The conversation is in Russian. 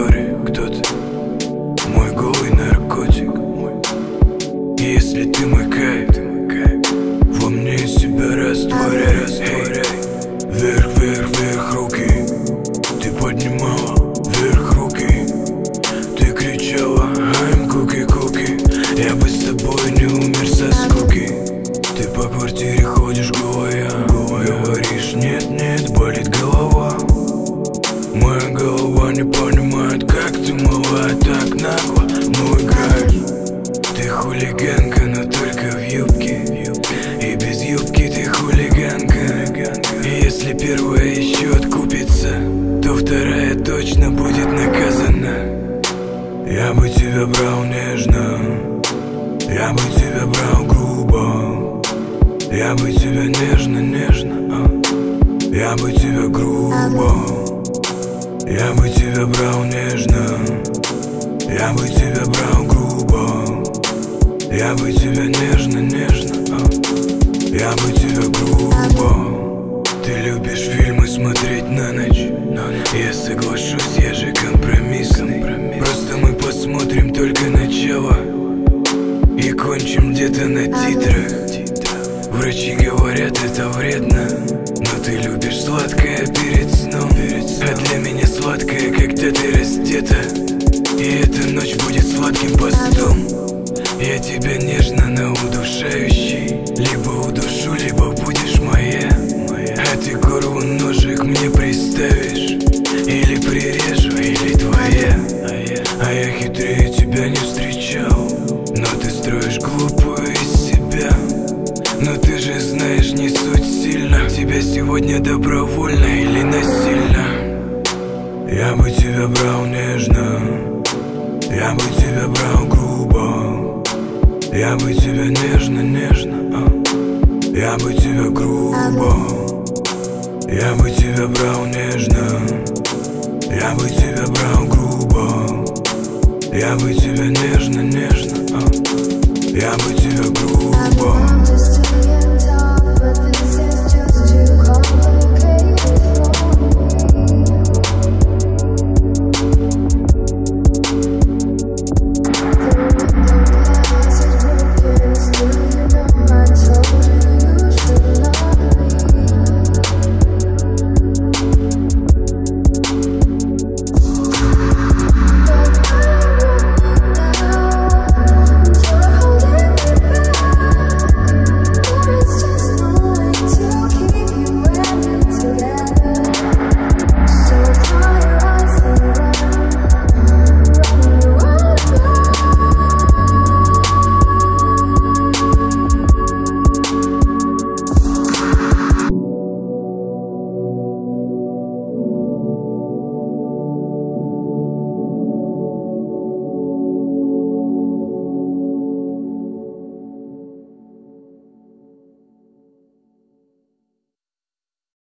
истории. Кто ты? Мой голый наркотик. Если ты мой кайф, во мне себя растворяй. Вверх, вверх, вверх руки. Ты поднимала вверх руки. Ты кричала I'm cookie, cookie. Я бы с тобой не умер со скуки. Ты по квартире ходишь голая. Говоришь нет, нет, болит голова. Моя голова не понимает, как ты мала так нагло. Ну играешь. Ты хулиганка, но только в юбке. И без юбки ты хулиганка. И если первая еще откупится, то вторая точно будет наказана. Я бы тебя брал нежно, я бы тебя брал грубо. Я бы тебя нежно, нежно, я бы тебя грубо. Я бы тебя брал нежно, я бы тебя брал грубо. Я бы тебя нежно, нежно, я бы тебя грубо. Ты любишь фильмы смотреть на ночь. Я соглашусь, я же компромиссный. Просто мы посмотрим только начало и кончим где-то на титрах. Врачи говорят, это вредно, но ты любишь сладкое перед сном. А для меня сладкое, когда ты раздета. И эта ночь будет сладким постом. Я тебя нежно, но удушающий. Либо удушу, либо будешь моя. А ты горлу ножик мне приставишь. Или прирежу, или твоя. А я хитрее тебя не встречал. Но ты строишь глупую из себя. Но ты же знаешь, не суть сильно. Тебя сегодня добровольно или насильно. Я бы тебя брал нежно, я бы тебя брал грубо. Я бы тебя нежно, нежно, я бы тебя грубо. Я бы тебя брал нежно, я бы тебя брал грубо. Я бы тебя нежно, нежно, я бы тебя грубо.